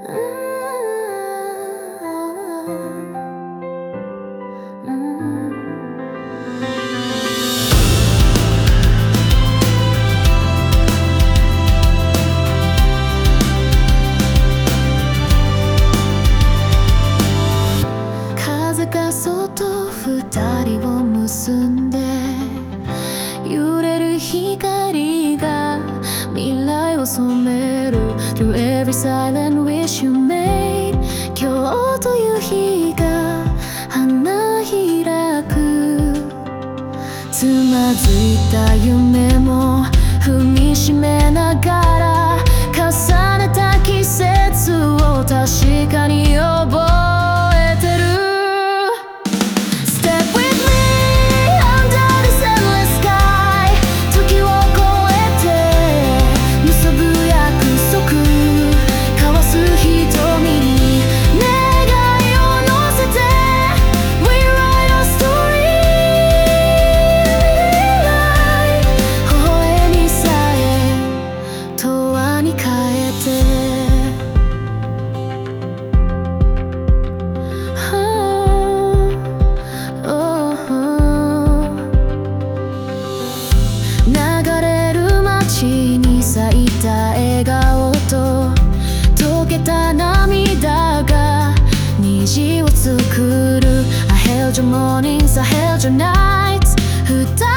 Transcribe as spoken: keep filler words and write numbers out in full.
風がそっと二人を結んで揺れる光が未来を染める Through every silent wish you made 今日という日が花開くつまずいた夢も踏みしめながら重ねた季節を確かに覚えてる咲いた笑顔と溶けた涙が虹を作る I held your mornings, I held your nights 二